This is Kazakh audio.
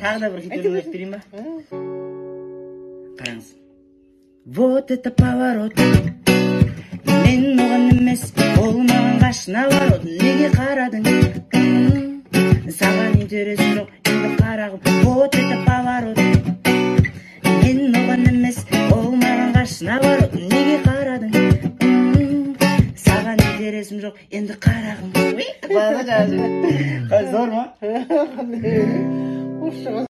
тағы да бір хит өлең айтып берейін ба? Қараңыз. Вот это поворот. Мен оған емес, ол маған қашына ворот. Неге қарадың? Саған интересім жоқ, енді қарағым. Вот это поворот. Мен оған емес, ол маған қашына ворот. Неге қарадың? Саған интересім жоқ, енді қарағым. Зор ма?